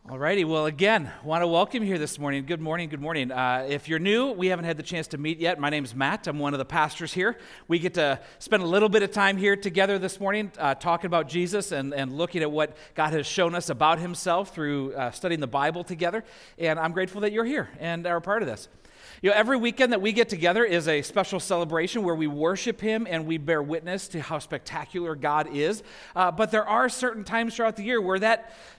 Alrighty, well, again, want to welcome you here this morning. Good morning, good morning. If you're new, we haven't had the chance to meet yet. My name's Matt. I'm one of the pastors here. We get to spend a little bit of time here together this morning talking about Jesus and looking at what God has shown us about himself through studying the Bible together. And I'm grateful that you're here and are a part of this. You know, every weekend that we get together is a special celebration where we worship him and we bear witness to how spectacular God is. But there are certain times throughout the year where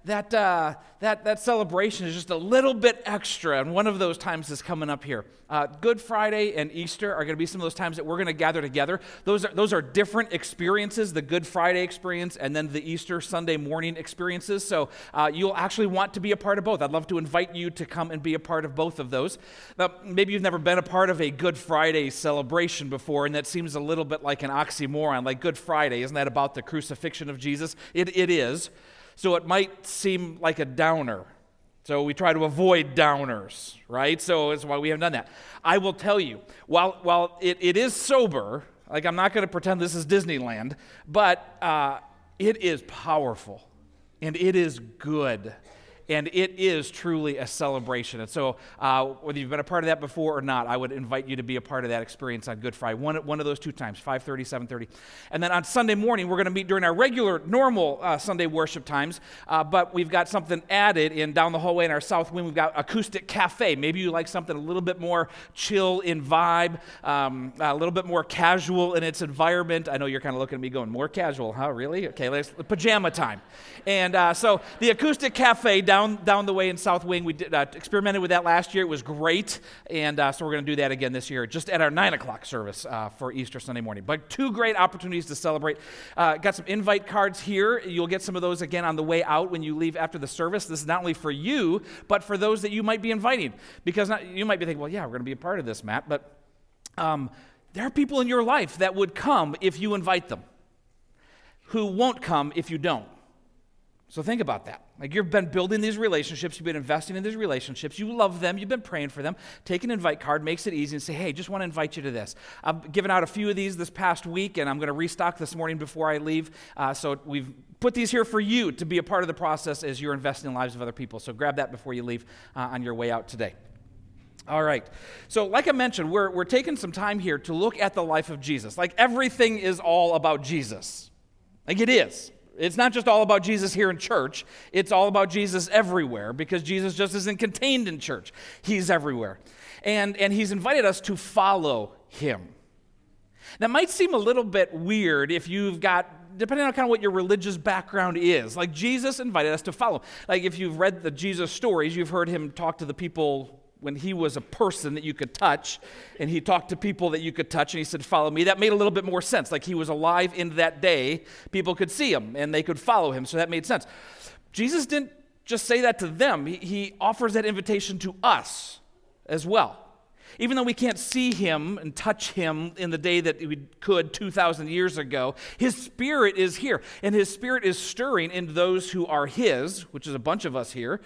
that celebration is just a little bit extra, and one of those times is coming up here. Good Friday and Easter are going to be some of those times that we're going to gather together. Those are different experiences, the Good Friday experience and then the Easter Sunday morning experiences. So you'll actually want to be a part of both. I'd love to invite you to come and be a part of both of those. Now, maybe you've never been a part of a Good Friday celebration before, and that seems a little bit like an oxymoron. Like Good Friday, isn't that about the crucifixion of Jesus? It is. So it might seem like a downer. So we try to avoid downers, right? So that's why we haven't done that. I will tell you, while it is sober, like I'm not going to pretend this is Disneyland, but it is powerful, and it is good, and it is truly a celebration. And so whether you've been a part of that before or not, I would invite you to be a part of that experience on Good Friday, one of those two times, 5:30, 7:30. And then on Sunday morning, we're going to meet during our regular, normal Sunday worship times, but we've got something added in down the hallway in our south wing. We've got Acoustic Cafe. Maybe you like something a little bit more chill in vibe, a little bit more casual in its environment. I know you're kind of looking at me going, more casual, huh? Really? Okay, let's pajama time. And so the Acoustic Cafe down the way in South Wing, we did, experimented with that last year. It was great, and so we're going to do that again this year, just at our 9 o'clock service for Easter Sunday morning. But two great opportunities to celebrate. Got some invite cards here. You'll get some of those again on the way out when you leave after the service. This is not only for you, but for those that you might be inviting. Because you might be thinking, well, yeah, we're going to be a part of this, Matt, but there are people in your life that would come if you invite them, who won't come if you don't. So think about that. Like, you've been building these relationships, you've been investing in these relationships, you love them, you've been praying for them. Take an invite card, makes it easy, and say, hey, just want to invite you to this. I've given out a few of these this past week, and I'm going to restock this morning before I leave. So we've put these here for you to be a part of the process as you're investing in the lives of other people. So grab that before you leave on your way out today. All right. So like I mentioned, we're taking some time here to look at the life of Jesus. Like, everything is all about Jesus. Like, it is. It's not just all about Jesus here in church. It's all about Jesus everywhere, because Jesus just isn't contained in church. He's everywhere. And he's invited us to follow him. That might seem a little bit weird if you've got, depending on kind of what your religious background is. Like, Jesus invited us to follow. Like, if you've read the Jesus stories, you've heard him talk to the people when he was a person that you could touch, and he talked to people that you could touch, and he said, follow me. That made a little bit more sense. Like, he was alive in that day. People could see him, and they could follow him, so that made sense. Jesus didn't just say that to them. He offers that invitation to us as well. Even though we can't see him and touch him in the day that we could 2,000 years ago, his Spirit is here, and his Spirit is stirring in those who are his, which is a bunch of us here,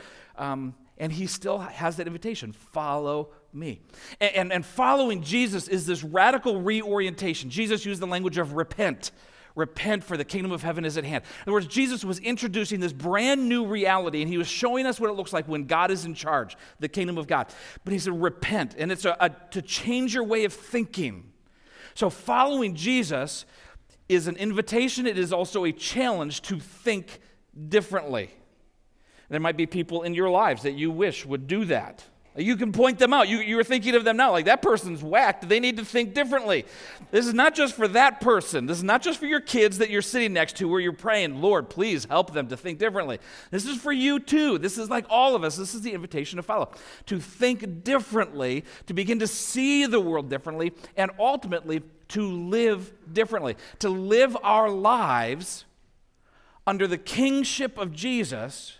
and he still has that invitation, follow me. And following Jesus is this radical reorientation. Jesus used the language of repent. Repent, for the kingdom of heaven is at hand. In other words, Jesus was introducing this brand new reality, and he was showing us what it looks like when God is in charge, the kingdom of God. But he said, repent, and it's to change your way of thinking. So following Jesus is an invitation. It is also a challenge to think differently. There might be people in your lives that you wish would do that. You can point them out. You're thinking of them now, like, that person's whacked. They need to think differently. This is not just for that person. This is not just for your kids that you're sitting next to where you're praying, Lord, please help them to think differently. This is for you too. This is like all of us. This is the invitation to follow. To think differently, to begin to see the world differently, and ultimately to live differently. To live our lives under the kingship of Jesus,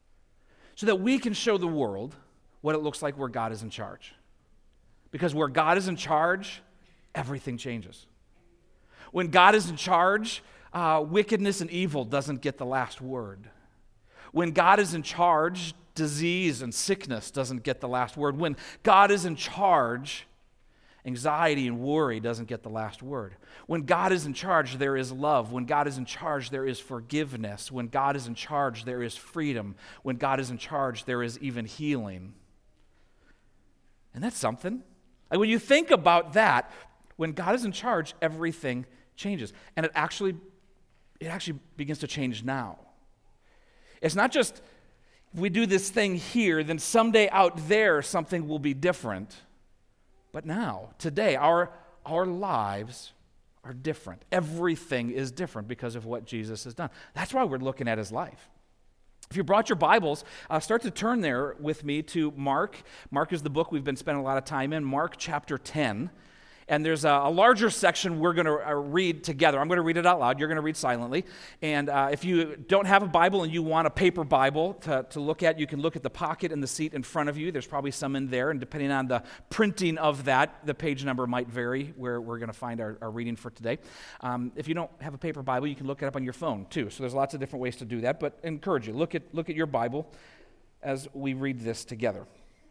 so that we can show the world what it looks like where God is in charge. Because where God is in charge, everything changes. When God is in charge, wickedness and evil doesn't get the last word. When God is in charge, disease and sickness doesn't get the last word. When God is in charge, Anxiety and worry doesn't get the last word. When God is in charge, there is love. When God is in charge, there is forgiveness. When God is in charge, there is freedom. When God is in charge, there is even healing. And that's something. Like when you think about that, when God is in charge, everything changes. And it actually begins to change now. It's not just if we do this thing here, then someday out there something will be different. But now, today, our lives are different. Everything is different because of what Jesus has done. That's why we're looking at his life. If you brought your Bibles, start to turn there with me to Mark. Mark is the book we've been spending a lot of time in, Mark chapter 10. And there's a larger section we're going to read together. I'm going to read it out loud. You're going to read silently. And if you don't have a Bible and you want a paper Bible to look at, you can look at the pocket in the seat in front of you. There's probably some in there. And depending on the printing of that, the page number might vary where we're going to find our reading for today. If you don't have a paper Bible, you can look it up on your phone too. So there's lots of different ways to do that. But I encourage you, look at your Bible as we read this together.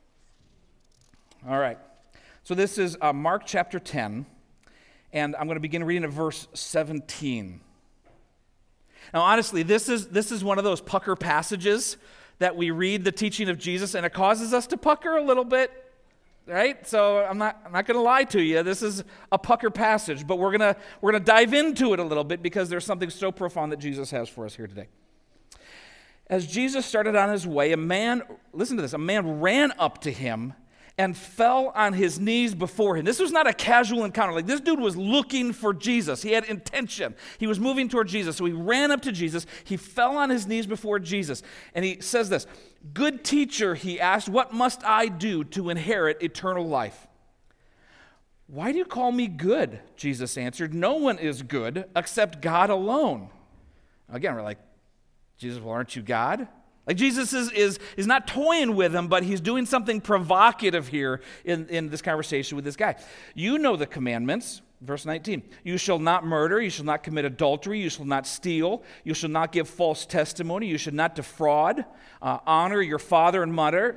All right. So this is Mark chapter 10, and I'm going to begin reading at verse 17. Now, honestly, this is one of those pucker passages that we read the teaching of Jesus, and it causes us to pucker a little bit, right? So I'm not going to lie to you. This is a pucker passage, but we're gonna dive into it a little bit because there's something so profound that Jesus has for us here today. As Jesus started on his way, listen to this, a man ran up to him and fell on his knees before him. This was not a casual encounter. Like, this dude was looking for Jesus. He had intention. He was moving toward Jesus. So he ran up to Jesus. He fell on his knees before Jesus. And he says this, "Good teacher," he asked, "what must I do to inherit eternal life?" "Why do you call me good?" Jesus answered. "No one is good except God alone." Again, we're like, Jesus, well, aren't you God? Like, Jesus is not toying with him, but he's doing something provocative here in this conversation with this guy. "You know the commandments." Verse 19. "You shall not murder, you shall not commit adultery, you shall not steal, you shall not give false testimony, you should not defraud, honor your father and mother.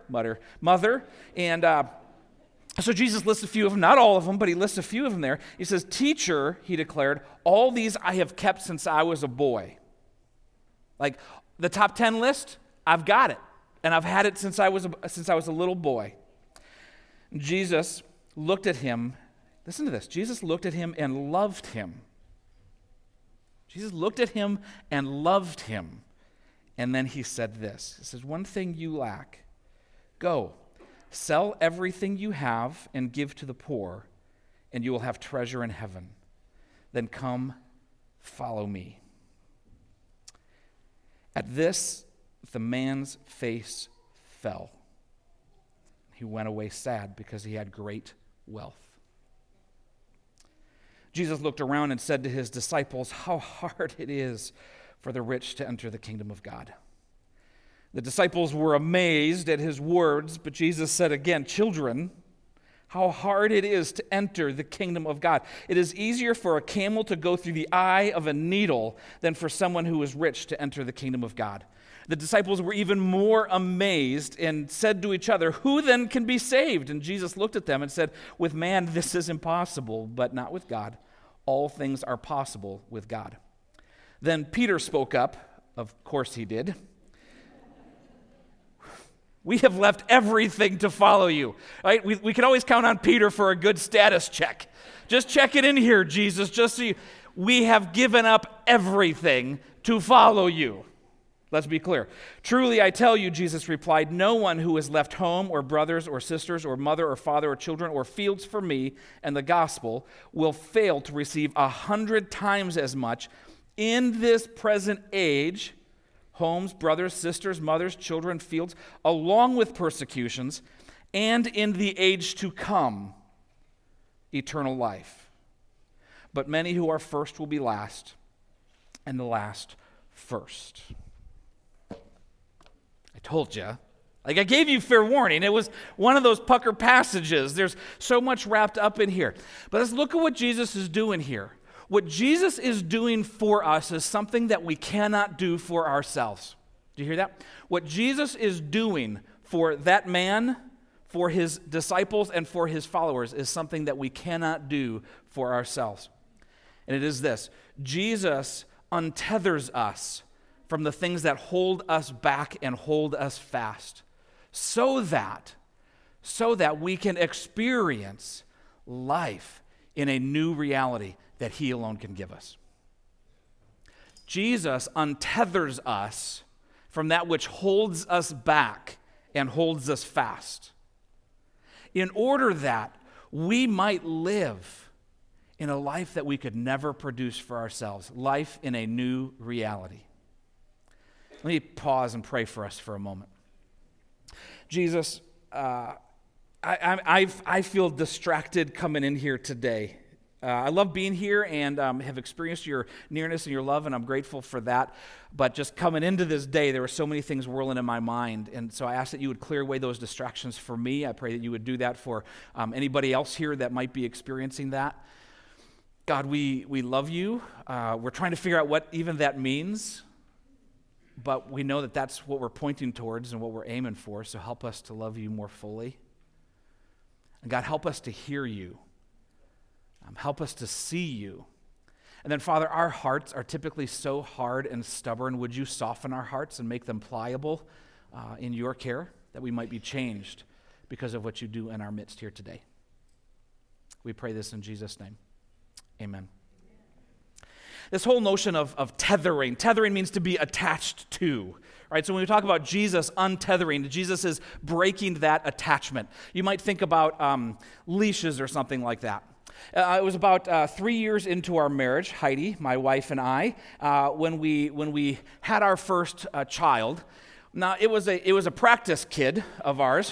And so Jesus lists a few of them, not all of them, but he lists a few of them there. He says, "Teacher," he declared, "all these I have kept since I was a boy." Like, the top 10 list, I've got it. And I've had it since I was a little boy. Jesus looked at him. Listen to this. Jesus looked at him and loved him. Jesus looked at him and loved him. And then he said this. He says, "One thing you lack. Go, sell everything you have and give to the poor, and you will have treasure in heaven. Then come, follow me." At this, the man's face fell. He went away sad because he had great wealth. Jesus looked around and said to his disciples, "How hard it is for the rich to enter the kingdom of God." The disciples were amazed at his words, but Jesus said again, "Children, how hard it is to enter the kingdom of God. It is easier for a camel to go through the eye of a needle than for someone who is rich to enter the kingdom of God." The disciples were even more amazed and said to each other, "Who then can be saved?" And Jesus looked at them and said, "With man this is impossible, but not with God. All things are possible with God." Then Peter spoke up. Of course he did. "We have left everything to follow you." Right? We can always count on Peter for a good status check. Just check it in here, Jesus, just so we have given up everything to follow you. Let's be clear. "Truly I tell you," Jesus replied, "no one who has left home or brothers or sisters or mother or father or children or fields for me and the gospel will fail to receive 100 times as much in this present age, homes, brothers, sisters, mothers, children, fields, along with persecutions, and in the age to come, eternal life. But many who are first will be last, and the last first." I told you. Like, I gave you fair warning. It was one of those pucker passages. There's so much wrapped up in here. But let's look at what Jesus is doing here. What Jesus is doing for us is something that we cannot do for ourselves. Do you hear that? What Jesus is doing for that man, for his disciples and for his followers is something that we cannot do for ourselves. And it is this: Jesus untethers us from the things that hold us back and hold us fast, so that we can experience life in a new reality that he alone can give us. Jesus untethers us from that which holds us back and holds us fast, in order that we might live in a life that we could never produce for ourselves, life in a new reality. Let me pause and pray for us for a moment. Jesus, I feel distracted coming in here today. I love being here and have experienced your nearness and your love, and I'm grateful for that. But just coming into this day, there were so many things whirling in my mind, and so I ask that you would clear away those distractions for me. I pray that you would do that for anybody else here that might be experiencing that. God, we love you. We're trying to figure out what even that means, but we know that that's what we're pointing towards and what we're aiming for, so help us to love you more fully. And God, help us to hear you. Help us to see you. And then, Father, our hearts are typically so hard and stubborn. Would you soften our hearts and make them pliable in your care, that we might be changed because of what you do in our midst here today? We pray this in Jesus' name. Amen. This whole notion of tethering means to be attached to, right? So when we talk about Jesus untethering, Jesus is breaking that attachment. You might think about leashes or something like that. It was about 3 years into our marriage, Heidi, my wife, and I, when we had our first child. Now it was a practice kid of ours,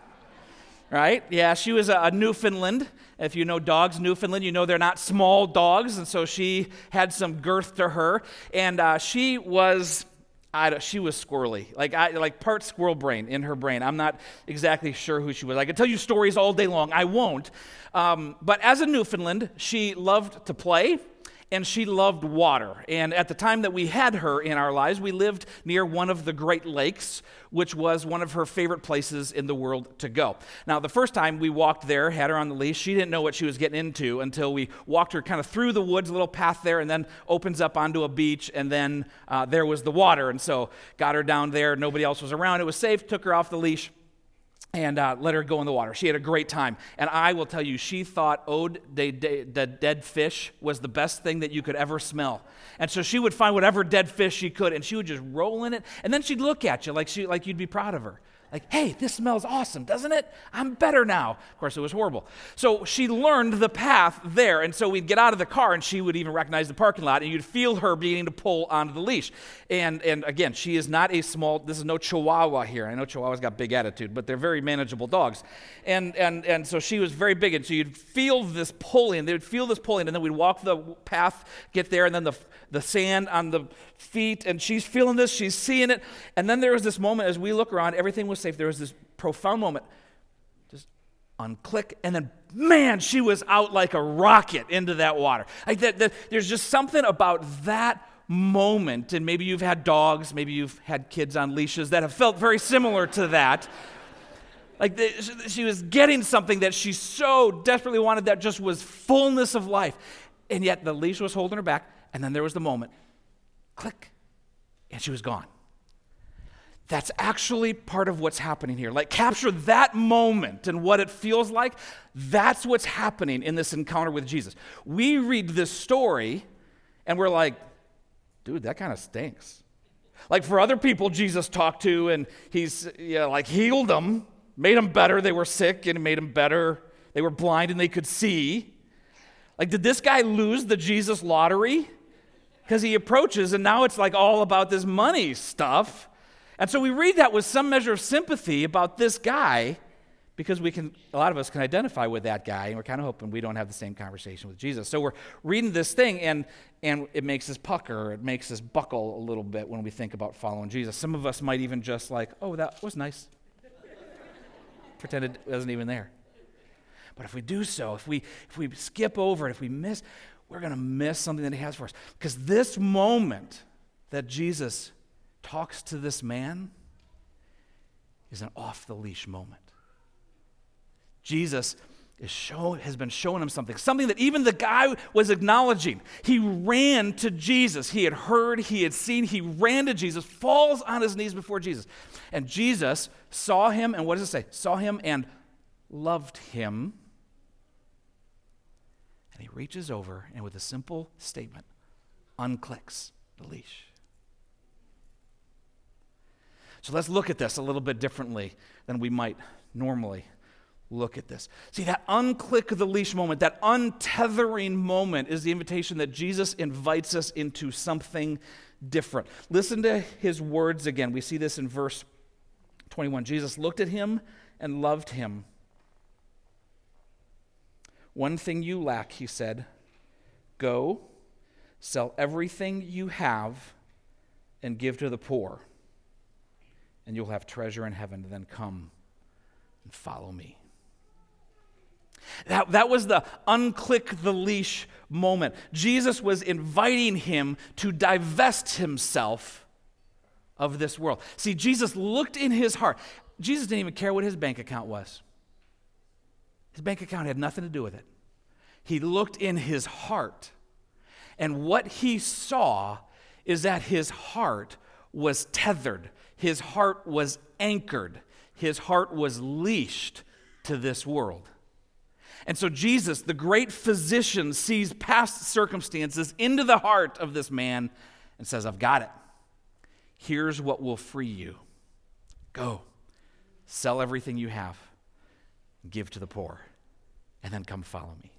right? Yeah, she was a Newfoundland. If you know dogs, Newfoundland, you know they're not small dogs, and so she had some girth to her, and she was squirrely, like part squirrel brain in her brain. I'm not exactly sure who she was. I could tell you stories all day long. I won't. But as a Newfoundland, she loved to play, and she loved water. And at the time that we had her in our lives, we lived near one of the Great Lakes, which was one of her favorite places in the world to go. Now, the first time we walked there, had her on the leash, she didn't know what she was getting into until we walked her kind of through the woods, a little path there, and then opens up onto a beach, and then there was the water. And so got her down there. Nobody else was around. It was safe. Took her off the leash and let her go in the water. She had a great time. And I will tell you, she thought the dead fish was the best thing that you could ever smell. And so she would find whatever dead fish she could, and she would just roll in it. And then she'd look at you like you'd be proud of her. Like, hey, this smells awesome, doesn't it? I'm better now. Of course, it was horrible. So she learned the path there, and so we'd get out of the car, and she would even recognize the parking lot, and you'd feel her beginning to pull onto the leash. And again, she is not this is no Chihuahua here. I know Chihuahuas got big attitude, but they're very manageable dogs. And so she was very big, and so you'd feel this pulling. They would feel this pulling, and then we'd walk the path, get there, and then the sand on the feet, and she's feeling this, she's seeing it. And then there was this moment as we look around, everything was safe. There was this profound moment, just unclick, and then, man, she was out like a rocket into that water. Like there's just something about that moment, and maybe you've had dogs, maybe you've had kids on leashes that have felt very similar to that. Like she was getting something that she so desperately wanted that just was fullness of life. And yet the leash was holding her back, and then there was the moment, click, and she was gone. That's actually part of what's happening here. Like, capture that moment and what it feels like. That's what's happening in this encounter with Jesus. We read this story, and we're like, dude, that kind of stinks. Like, for other people Jesus talked to, and he's healed them, made them better. They were sick, and made them better. They were blind, and they could see. Like, did this guy lose the Jesus lottery? Because he approaches, and now it's like all about this money stuff. And so we read that with some measure of sympathy about this guy, because a lot of us can identify with that guy, and we're kind of hoping we don't have the same conversation with Jesus. So we're reading this thing, and it makes us pucker, it makes us buckle a little bit when we think about following Jesus. Some of us might even just like, oh, that was nice. Pretend it wasn't even there. But if we do so, if we skip over it, if we miss, we're going to miss something that he has for us. Because this moment that Jesus talks to this man is an off-the-leash moment. Jesus has been showing him something that even the guy was acknowledging. He ran to Jesus. He had heard, he had seen, he ran to Jesus, falls on his knees before Jesus. And Jesus saw him, and what does it say? Saw him and loved him. And he reaches over and with a simple statement, unclicks the leash. So let's look at this a little bit differently than we might normally look at this. See, that unclick the leash moment, that untethering moment is the invitation that Jesus invites us into something different. Listen to his words again. We see this in verse 21. Jesus looked at him and loved him. One thing you lack, he said. Go, sell everything you have and give to the poor, and you'll have treasure in heaven. Then come and follow me. That was the unclick the leash moment. Jesus was inviting him to divest himself of this world. See, Jesus looked in his heart. Jesus didn't even care what his bank account was. His bank account had nothing to do with it. He looked in his heart, and what he saw is that his heart was tethered. His heart was anchored. His heart was leashed to this world. And so Jesus, the great physician, sees past circumstances into the heart of this man and says, I've got it. Here's what will free you. Go, sell everything you have, give to the poor, and then come follow me.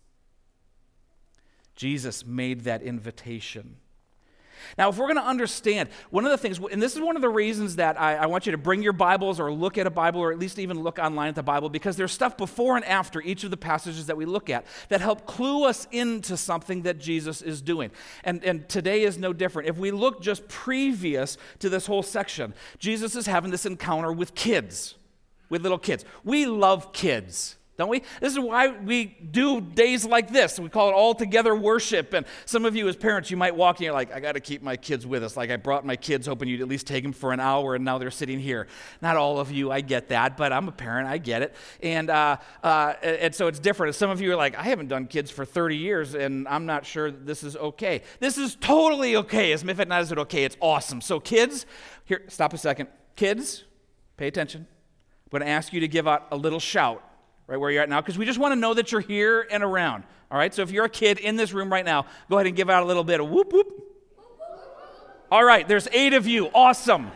Jesus made that invitation. Now, if we're going to understand, one of the things, and this is one of the reasons that I want you to bring your Bibles or look at a Bible or at least even look online at the Bible, because there's stuff before and after each of the passages that we look at that help clue us into something that Jesus is doing. And today is no different. If we look just previous to this whole section, Jesus is having this encounter with kids, with little kids. We love kids. Don't we? This is why we do days like this. We call it all together worship. And some of you as parents, you might walk in and you're like, I got to keep my kids with us. Like I brought my kids hoping you'd at least take them for an hour, and now they're sitting here. Not all of you, I get that, but I'm a parent, I get it. And so it's different. Some of you are like, I haven't done kids for 30 years, and I'm not sure this is okay. This is totally okay. As if not is it okay, it's awesome. So kids, here, stop a second. Kids, pay attention. I'm going to ask you to give out a little shout. Right where you're at now, because we just want to know that you're here and around. All right, so if you're a kid in this room right now, go ahead and give out a little bit of whoop, whoop. All right, there's 8 of you. Awesome.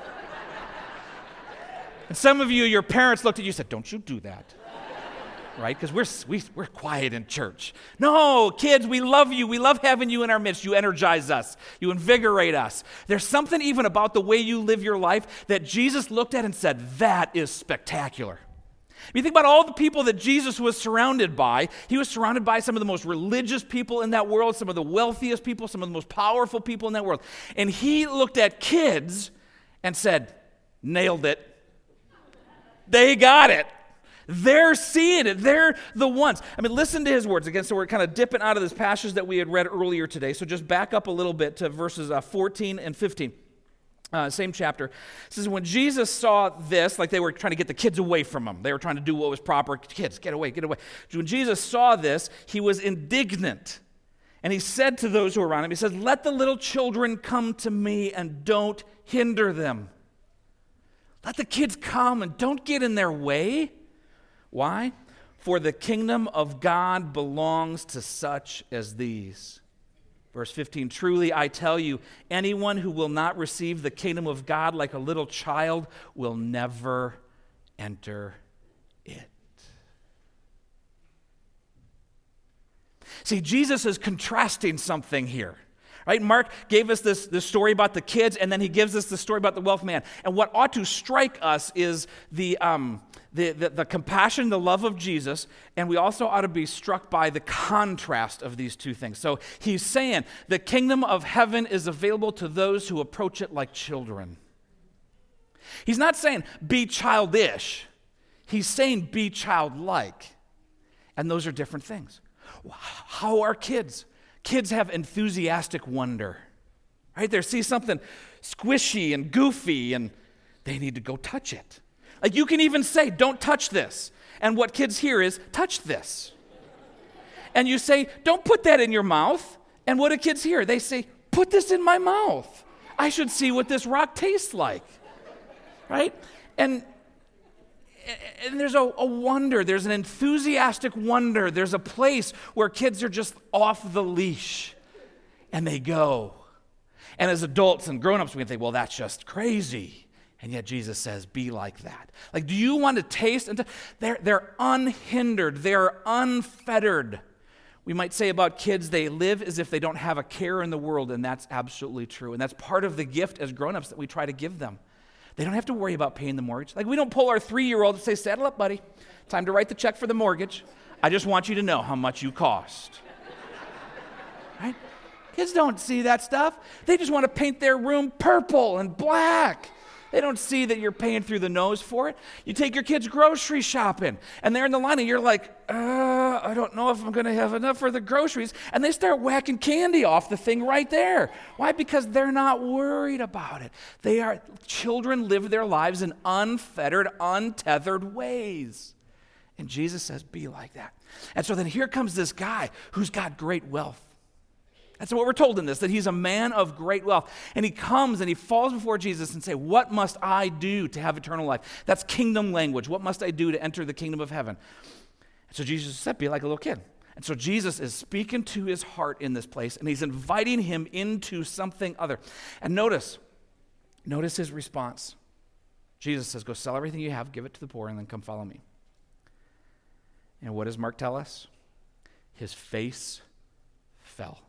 And some of you, your parents looked at you and said, don't you do that. Right, because we're quiet in church. No, kids, we love you. We love having you in our midst. You energize us. You invigorate us. There's something even about the way you live your life that Jesus looked at and said, that is spectacular. If you think about all the people that Jesus was surrounded by, he was surrounded by some of the most religious people in that world, some of the wealthiest people, some of the most powerful people in that world. And he looked at kids and said, nailed it. They got it. They're seeing it. They're the ones. I mean, listen to his words. Again, so we're kind of dipping out of this passage that we had read earlier today. So just back up a little bit to verses 14 and 15. Same chapter. It says, when Jesus saw this, like they were trying to get the kids away from him. They were trying to do what was proper. Kids, get away, get away. When Jesus saw this, he was indignant. And he said to those who were around him, he says, let the little children come to me and don't hinder them. Let the kids come and don't get in their way. Why? For the kingdom of God belongs to such as these. Verse 15, truly I tell you, anyone who will not receive the kingdom of God like a little child will never enter it. See, Jesus is contrasting something here. Right? Mark gave us this story about the kids, and then he gives us the story about the wealthy man. And what ought to strike us is the compassion, the love of Jesus, and we also ought to be struck by the contrast of these two things. So he's saying the kingdom of heaven is available to those who approach it like children. He's not saying be childish. He's saying be childlike. And those are different things. How are kids? Kids have enthusiastic wonder, right? They see something squishy and goofy, and they need to go touch it. Like you can even say, don't touch this. And what kids hear is, touch this. And you say, don't put that in your mouth. And what do kids hear? They say, put this in my mouth. I should see what this rock tastes like. Right? And there's a wonder. There's an enthusiastic wonder. There's a place where kids are just off the leash. And they go. And as adults and grown-ups, we can think, well, that's just crazy. And yet Jesus says, be like that. Like, do you want to taste? They're unhindered. They're unfettered. We might say about kids, they live as if they don't have a care in the world, and that's absolutely true. And that's part of the gift as grown-ups that we try to give them. They don't have to worry about paying the mortgage. Like, we don't pull our 3-year-old and say, saddle up, buddy. Time to write the check for the mortgage. I just want you to know how much you cost. Right? Kids don't see that stuff. They just want to paint their room purple and black. They don't see that you're paying through the nose for it. You take your kids grocery shopping, and they're in the line, and you're like, I don't know if I'm going to have enough for the groceries. And they start whacking candy off the thing right there. Why? Because they're not worried about it. Children live their lives in unfettered, untethered ways. And Jesus says, be like that. And so then here comes this guy who's got great wealth. That's what we're told in this, that he's a man of great wealth. And he comes and he falls before Jesus and says, what must I do to have eternal life? That's kingdom language. What must I do to enter the kingdom of heaven? And so Jesus said, be like a little kid. And so Jesus is speaking to his heart in this place, and he's inviting him into something other. And notice his response. Jesus says, go sell everything you have, give it to the poor, and then come follow me. And what does Mark tell us? His face fell.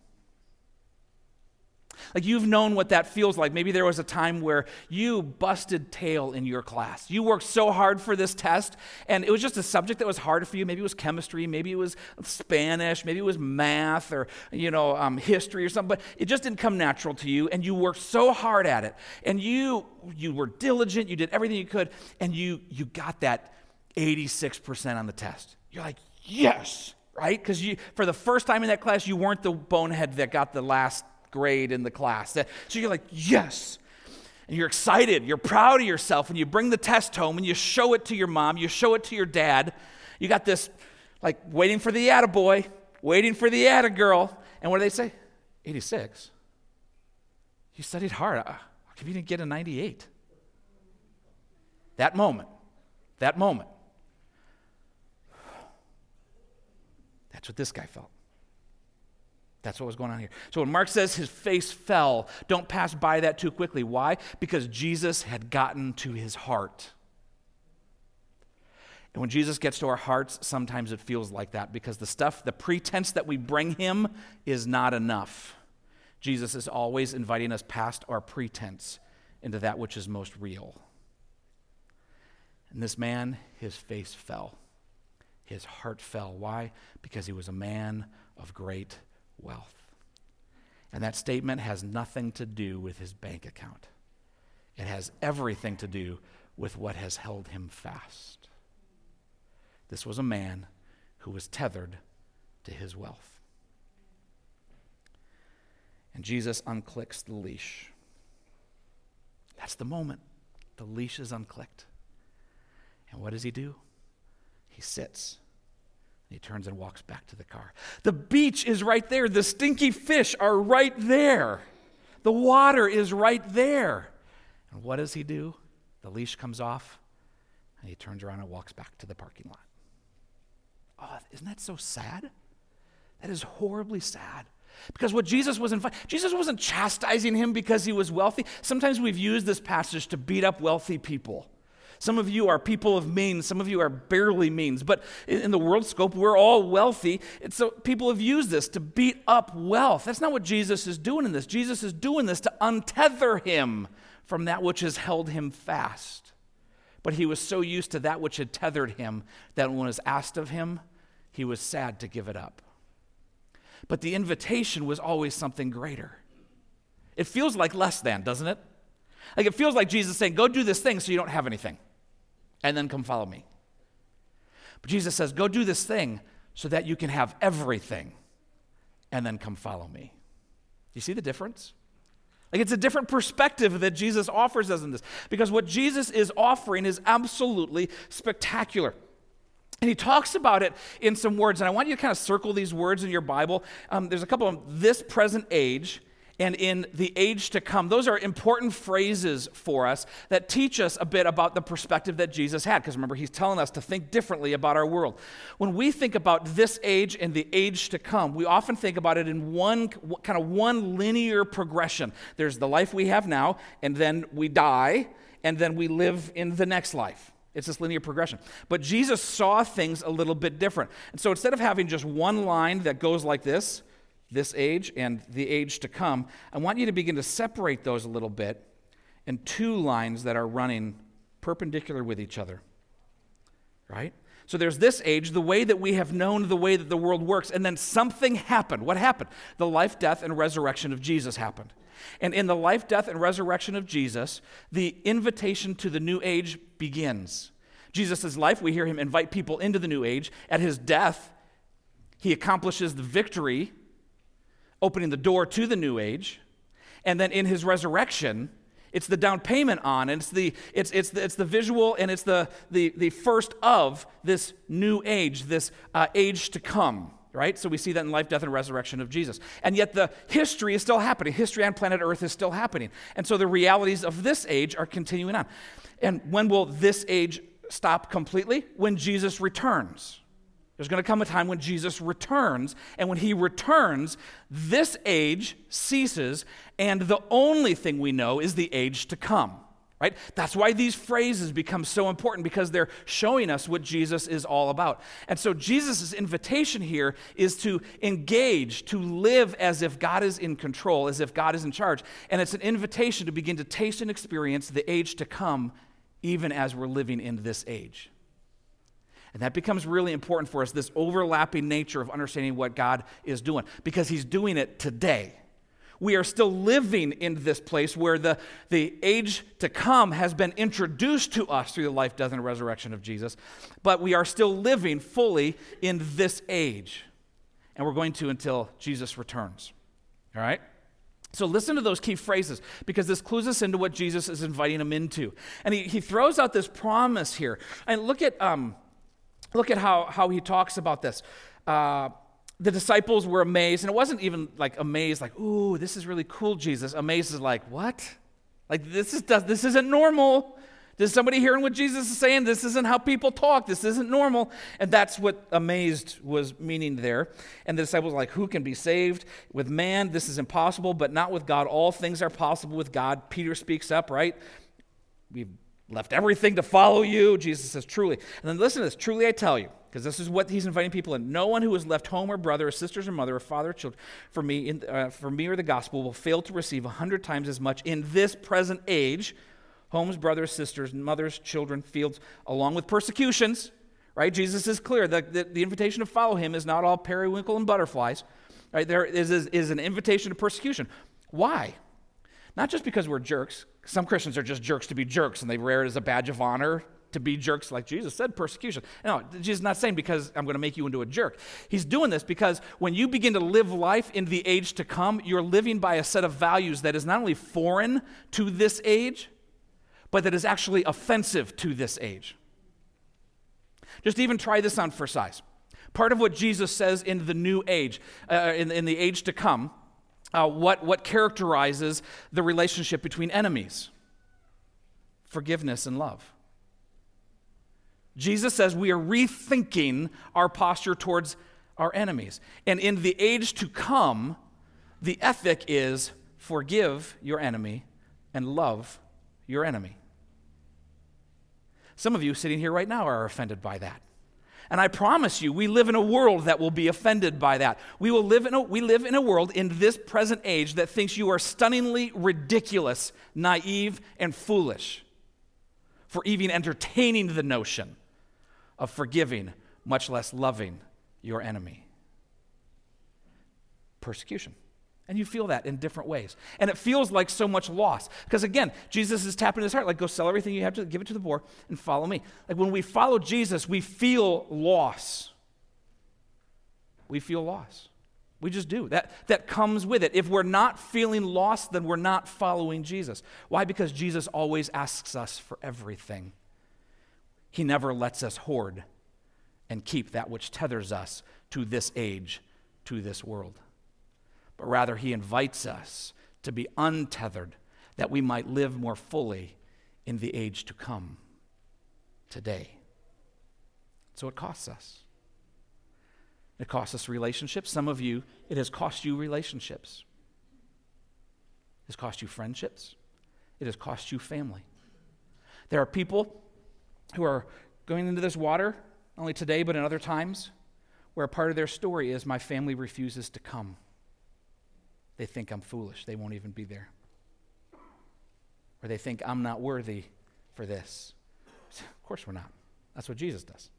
Like, you've known what that feels like. Maybe there was a time where you busted tail in your class. You worked so hard for this test, and it was just a subject that was hard for you. Maybe it was chemistry, maybe it was Spanish, maybe it was math or, history or something, but it just didn't come natural to you, and you worked so hard at it. And you were diligent, you did everything you could, and you got that 86% on the test. You're like, yes, right? Because for the first time in that class, you weren't the bonehead that got the last grade in the class. So you're like, yes. And you're excited. You're proud of yourself. And you bring the test home and you show it to your mom. You show it to your dad. You got this, like, waiting for the attaboy, waiting for the attagirl. And what do they say? 86. You studied hard. How come you didn't get a 98? That moment. That's what this guy felt. That's what was going on here. So when Mark says his face fell, don't pass by that too quickly. Why? Because Jesus had gotten to his heart. And when Jesus gets to our hearts, sometimes it feels like that because the pretense that we bring him is not enough. Jesus is always inviting us past our pretense into that which is most real. And this man, his face fell. His heart fell. Why? Because he was a man of great wealth. And that statement has nothing to do with his bank account. It has everything to do with what has held him fast. This was a man who was tethered to his wealth. And Jesus unclicks the leash. That's the moment. The leash is unclicked. And what does he do? He sits. He turns and walks back to the car. The beach is right there. The stinky fish are right there. The water is right there. And what does he do? The leash comes off, and he turns around and walks back to the parking lot. Oh, isn't that so sad? That is horribly sad. Because what Jesus wasn't chastising him because he was wealthy. Sometimes we've used this passage to beat up wealthy people. Some of you are people of means. Some of you are barely means. But in the world scope, we're all wealthy. And so people have used this to beat up wealth. That's not what Jesus is doing in this. Jesus is doing this to untether him from that which has held him fast. But he was so used to that which had tethered him that when it was asked of him, he was sad to give it up. But the invitation was always something greater. It feels like less than, doesn't it? Like it feels like Jesus saying, go do this thing so you don't have anything. And then come follow me. But Jesus says, go do this thing so that you can have everything. And then come follow me. Do you see the difference? Like, it's a different perspective that Jesus offers us in this, because what Jesus is offering is absolutely spectacular. And he talks about it in some words, and I want you to kind of circle these words in your Bible. There's a couple of them. This present age and in the age to come. Those are important phrases for us that teach us a bit about the perspective that Jesus had, because remember, he's telling us to think differently about our world. When we think about this age and the age to come, we often think about it in one linear progression. There's the life we have now, and then we die, and then we live in the next life. It's this linear progression. But Jesus saw things a little bit different. And so instead of having just one line that goes like this age and the age to come, I want you to begin to separate those a little bit in two lines that are running perpendicular with each other, right? So there's this age, the way that we have known the way that the world works, and then something happened. What happened? The life, death, and resurrection of Jesus happened. And in the life, death, and resurrection of Jesus, the invitation to the new age begins. Jesus' life, we hear him invite people into the new age. At his death, he accomplishes the victory, opening the door to the new age. And then in his resurrection, it's the down payment on, and it's the visual, and it's the first of this new age, this age to come, right? So we see that in life, death, and resurrection of Jesus. And yet the history is still happening. History on planet Earth is still happening. And so the realities of this age are continuing on. And when will this age stop completely? When Jesus returns. There's going to come a time when Jesus returns, and when he returns, this age ceases, and the only thing we know is the age to come, right? That's why these phrases become so important, because they're showing us what Jesus is all about. And so Jesus' invitation here is to engage, to live as if God is in control, as if God is in charge, and it's an invitation to begin to taste and experience the age to come, even as we're living in this age. And that becomes really important for us, this overlapping nature of understanding what God is doing, because he's doing it today. We are still living in this place where the age to come has been introduced to us through the life, death, and resurrection of Jesus, but we are still living fully in this age. And we're going to until Jesus returns. All right? So listen to those key phrases, because this clues us into what Jesus is inviting them into. And he throws out this promise here. And look at how he talks about this. The disciples were amazed, and it wasn't even like amazed, like, ooh, this is really cool, Jesus. Amazed is like, what? Like, this isn't normal. Is somebody hearing what Jesus is saying? This isn't how people talk. This isn't normal. And that's what amazed was meaning there. And the disciples were like, who can be saved? With man, this is impossible, but not with God. All things are possible with God. Peter speaks up, right? We've left everything to follow you. Jesus says, truly. And then listen to this. Truly I tell you, because this is what he's inviting people in. No one who has left home or brother or sisters or mother or father or children for me or the gospel will fail to receive 100 times as much in this present age. Homes, brothers, sisters, mothers, children, fields, along with persecutions. Right? Jesus is clear that the invitation to follow him is not all periwinkle and butterflies. Right? There is an invitation to persecution. Why? Not just because we're jerks. Some Christians are just jerks to be jerks, and they wear it as a badge of honor to be jerks, like Jesus said, persecution. No, Jesus is not saying because I'm going to make you into a jerk. He's doing this because when you begin to live life in the age to come, you're living by a set of values that is not only foreign to this age, but that is actually offensive to this age. Just even try this on for size. Part of what Jesus says in the new age, in the age to come, what characterizes the relationship between enemies? Forgiveness and love. Jesus says we are rethinking our posture towards our enemies. And in the age to come, the ethic is forgive your enemy and love your enemy. Some of you sitting here right now are offended by that. And I promise you, we live in a world that will be offended by that. We live in a world in this present age that thinks you are stunningly ridiculous, naive, and foolish for even entertaining the notion of forgiving, much less loving your enemy. Persecution. And you feel that in different ways. And it feels like so much loss. Because again, Jesus is tapping his heart, like, go sell everything you have to give it to the poor and follow me. Like when we follow Jesus, we feel loss. We feel loss. We just do. That comes with it. If we're not feeling lost, then we're not following Jesus. Why? Because Jesus always asks us for everything. He never lets us hoard and keep that which tethers us to this age, to this world. But rather, he invites us to be untethered, that we might live more fully in the age to come, today. So it costs us. It costs us relationships. Some of you, it has cost you relationships. It has cost you friendships. It has cost you family. There are people who are going into this water, not only today but in other times, where a part of their story is, my family refuses to come. They think I'm foolish. They won't even be there. Or they think I'm not worthy for this. Of course we're not. That's what Jesus does.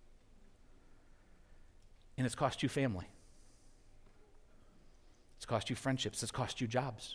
And it's cost you family. It's cost you friendships. It's cost you jobs.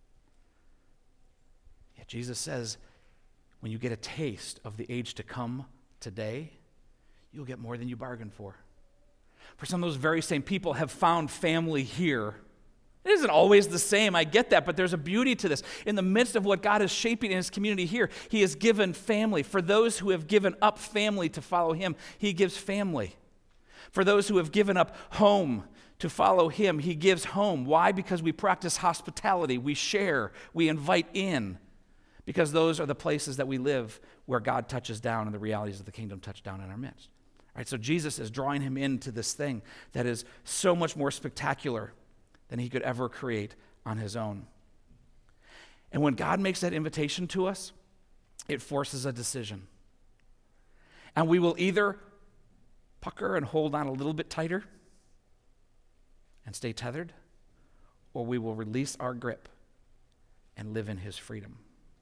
Yet Jesus says, when you get a taste of the age to come today, you'll get more than you bargained for. For some of those very same people have found family here. It isn't always the same, I get that, but there's a beauty to this. In the midst of what God is shaping in his community here, he has given family. For those who have given up family to follow him, he gives family. For those who have given up home to follow him, he gives home. Why? Because we practice hospitality, we share, we invite in. Because those are the places that we live where God touches down and the realities of the kingdom touch down in our midst. All right, so Jesus is drawing him into this thing that is so much more spectacular than he could ever create on his own. And when God makes that invitation to us, it forces a decision. And we will either pucker and hold on a little bit tighter and stay tethered, or we will release our grip and live in his freedom.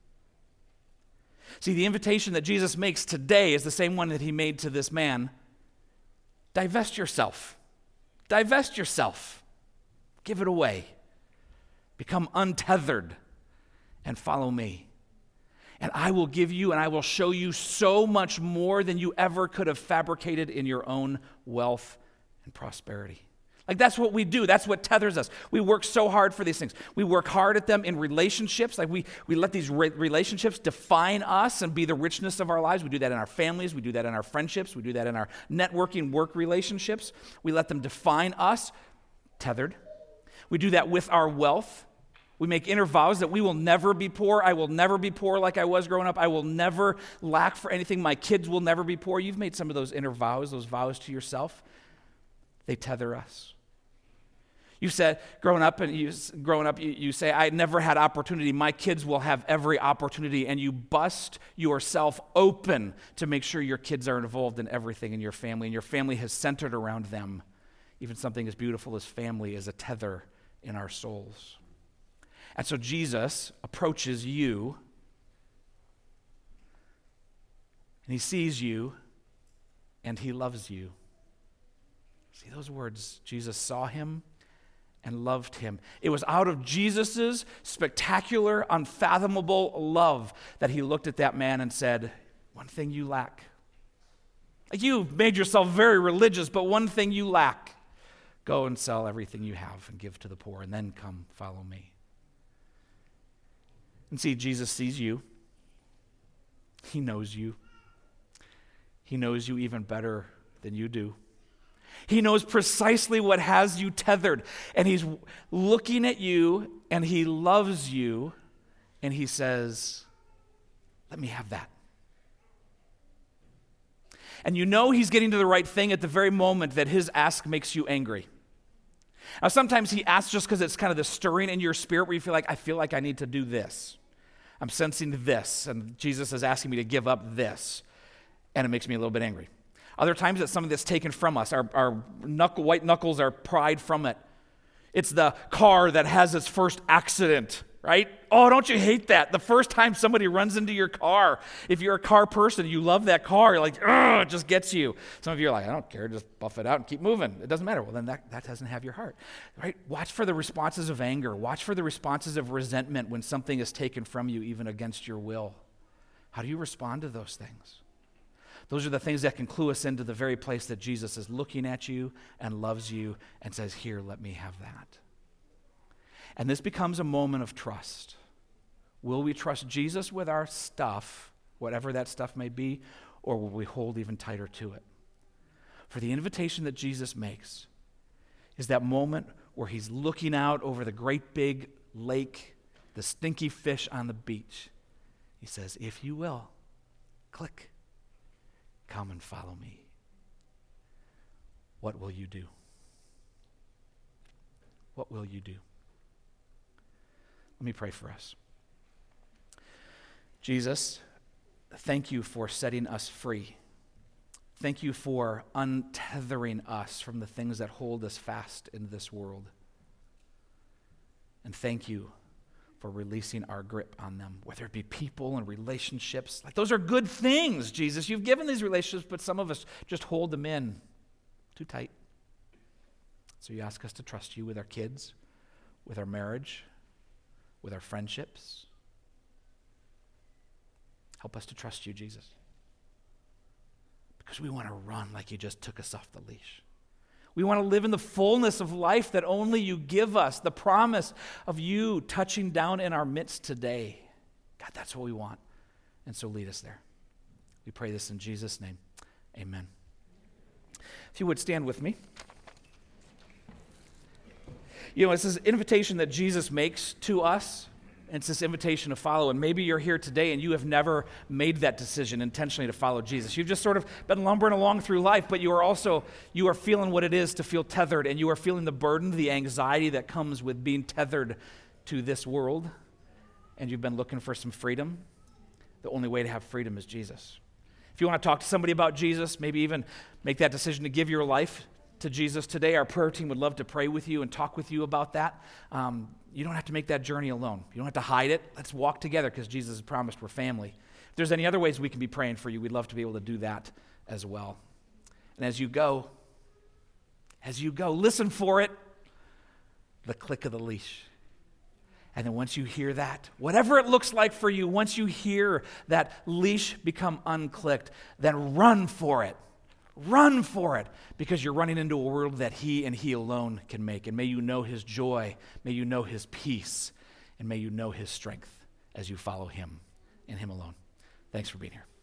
See, the invitation that Jesus makes today is the same one that he made to this man. Divest yourself. Divest yourself. Give it away. Become untethered and follow me. And I will give you and I will show you so much more than you ever could have fabricated in your own wealth and prosperity. Like, that's what we do. That's what tethers us. We work so hard for these things. We work hard at them in relationships. Like, we let these relationships define us and be the richness of our lives. We do that in our families. We do that in our friendships. We do that in our networking work relationships. We let them define us, tethered. We do that with our wealth. We make inner vows that we will never be poor. I will never be poor like I was growing up. I will never lack for anything. My kids will never be poor. You've made some of those inner vows, those vows to yourself. They tether us. You said, growing up, you say, I never had opportunity. My kids will have every opportunity. And you bust yourself open to make sure your kids are involved in everything in your family. And your family has centered around them. Even something as beautiful as family is a tether in our souls. And so Jesus approaches you, and he sees you, and he loves you. See those words? Jesus saw him and loved him. It was out of Jesus' spectacular, unfathomable love that he looked at that man and said, one thing you lack. Like, you've made yourself very religious, but one thing you lack. Go and sell everything you have and give to the poor, and then come follow me. And see, Jesus sees you. He knows you. He knows you even better than you do. He knows precisely what has you tethered. And he's looking at you, and he loves you, and he says, let me have that. And you know he's getting to the right thing at the very moment that his ask makes you angry. Now, sometimes he asks just because it's kind of the stirring in your spirit where you feel like I need to do this. I'm sensing this, and Jesus is asking me to give up this, and it makes me a little bit angry. Other times it's something that's taken from us. Our white knuckles are pried from it. It's the car that has its first accident, right? Oh, don't you hate that? The first time somebody runs into your car, if you're a car person, you love that car, you're like, ugh, it just gets you. Some of you are like, I don't care, just buff it out and keep moving. It doesn't matter. Well, then that doesn't have your heart, right? Watch for the responses of anger. Watch for the responses of resentment when something is taken from you, even against your will. How do you respond to those things? Those are the things that can clue us into the very place that Jesus is looking at you and loves you and says, here, let me have that. And this becomes a moment of trust. Will we trust Jesus with our stuff, whatever that stuff may be, or will we hold even tighter to it? For the invitation that Jesus makes is that moment where he's looking out over the great big lake, the stinky fish on the beach. He says, if you will, click, come and follow me. What will you do? What will you do? Let me pray for us. Jesus, thank you for setting us free. Thank you for untethering us from the things that hold us fast in this world. And thank you for releasing our grip on them, whether it be people and relationships. Like, those are good things, Jesus. You've given these relationships, but some of us just hold them in too tight. So you ask us to trust you with our kids, with our marriage, with our friendships. Help us to trust you, Jesus. Because we want to run like you just took us off the leash. We want to live in the fullness of life that only you give us, the promise of you touching down in our midst today. God, that's what we want. And so lead us there. We pray this in Jesus' name. Amen. If you would stand with me. You know, it's this invitation that Jesus makes to us. And it's this invitation to follow. And maybe you're here today and you have never made that decision intentionally to follow Jesus. You've just sort of been lumbering along through life, but you are feeling what it is to feel tethered, and you are feeling the burden, the anxiety that comes with being tethered to this world. And you've been looking for some freedom. The only way to have freedom is Jesus. If you want to talk to somebody about Jesus, maybe even make that decision to give your life to Jesus today, our prayer team would love to pray with you and talk with you about that. You don't have to make that journey alone. You don't have to hide it. Let's walk together because Jesus has promised we're family. If there's any other ways we can be praying for you, we'd love to be able to do that as well. And as you go, listen for it, the click of the leash. And then once you hear that, whatever it looks like for you, once you hear that leash become unclicked, then run for it. Run for it, because you're running into a world that he and he alone can make. And may you know his joy, may you know his peace, and may you know his strength as you follow him and him alone. Thanks for being here.